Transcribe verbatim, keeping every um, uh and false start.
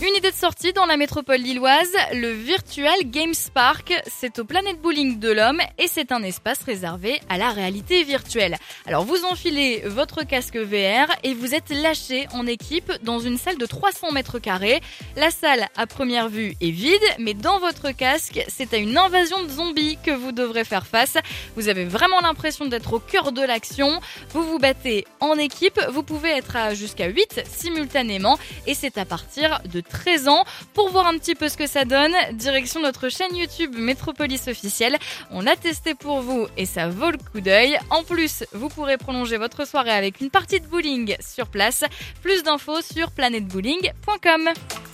Une idée de sortie dans la métropole lilloise, le Virtual Games Park. C'est au Planète Bowling de l'Homme et c'est un espace réservé à la réalité virtuelle. Alors vous enfilez votre casque V R et vous êtes lâché en équipe dans une salle de trois cents mètres carrés. La salle à première vue est vide, mais dans votre casque, c'est à une invasion de zombies que vous devrez faire face. Vous avez vraiment l'impression d'être au cœur de l'action. Vous vous battez en équipe, vous pouvez être à jusqu'à huit simultanément et c'est à partir de treize ans. Pour voir un petit peu ce que ça donne, direction notre chaîne YouTube Métropolis Officielle. On a testé pour vous et ça vaut le coup d'œil. En plus, vous pourrez prolonger votre soirée avec une partie de bowling sur place. Plus d'infos sur planète bowling point com.